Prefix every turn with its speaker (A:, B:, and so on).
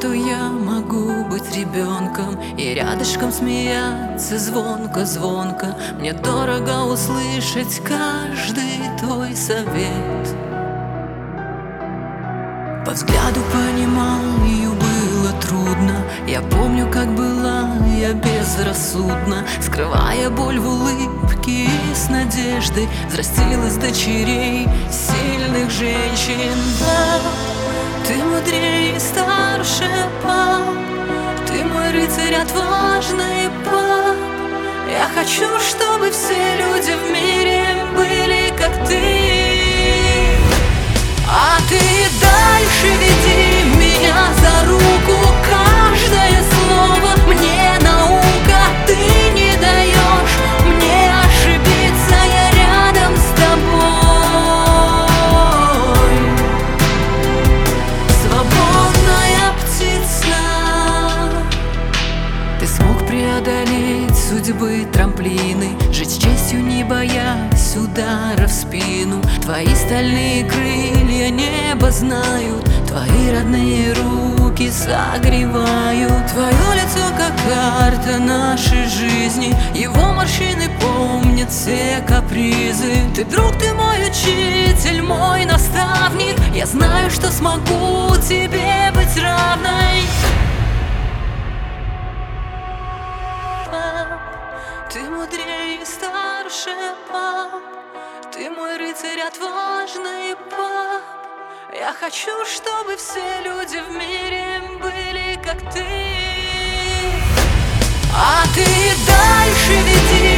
A: что я могу быть ребенком и рядышком смеяться звонко-звонко. Мне дорого услышать каждый твой совет. По взгляду понимал, ее было трудно. Я помню, как была я безрассудна, скрывая боль в улыбке и с надеждой взрастил из дочерей сильных женщин. Да, ты мудрее и старше, пап, ты мой рыцарь отважный, пап. Я хочу, чтобы все люди в мире были как ты. А ты дальше веди меня за руку, каждое слово мне наука. Ты не даешь мне ошибиться, я рядом с тобой. Свободная птица, ты смог преодолеть судьбы трамплины, жить с честью, не боясь удара в спину. Твои стальные крылья небо знают, твои родные руки согревают. Твое лицо как карта нашей жизни, его морщины помнят все капризы. Ты друг, ты мой учитель, мой наставник. Я знаю, что смогу тебе быть равной. Ты мудрее и старше, пап, ты мой рыцарь отважный, пап. Я хочу, чтобы все люди в мире были как ты. А ты дальше веди